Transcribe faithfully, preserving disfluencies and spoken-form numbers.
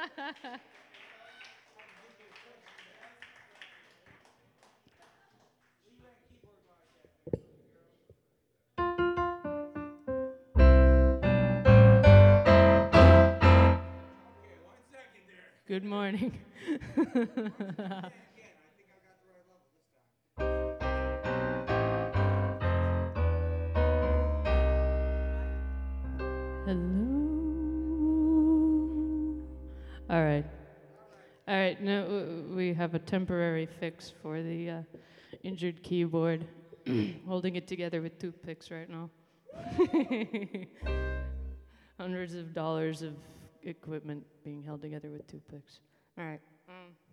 Good morning. Hello. All right. All right. No, w- we have a temporary fix for the uh, injured keyboard. Holding it together with toothpicks right now. Hundreds of dollars of equipment being held together with toothpicks. All right. Um,